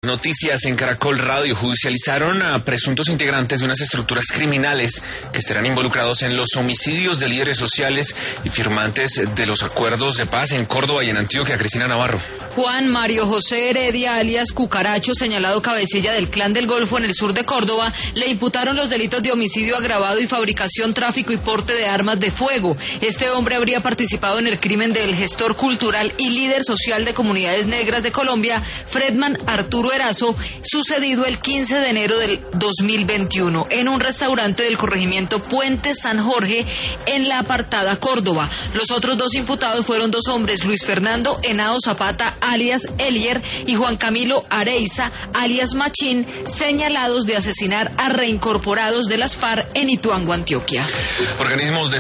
Noticias en Caracol Radio judicializaron a presuntos integrantes de unas estructuras criminales que estarán involucrados en los homicidios de líderes sociales y firmantes de los acuerdos de paz en Córdoba y en Antioquia. Cristina Navarro. Juan Mario José Heredia, alias Cucaracho, señalado cabecilla del Clan del Golfo en el sur de Córdoba, le imputaron los delitos de homicidio agravado y fabricación, tráfico y porte de armas de fuego. Este hombre habría participado en el crimen del gestor cultural y líder social de comunidades negras de Colombia, Fredman Arturo Erazo, sucedido el 15 de enero del 2021 en un restaurante del corregimiento Puente San Jorge en la Apartada, Córdoba. Los otros dos imputados fueron dos hombres, Luis Fernando Henao Zapata, alias Elier, y Juan Camilo Areiza, alias Machín, señalados de asesinar a reincorporados de las FARC en Ituango, Antioquia. Organismos de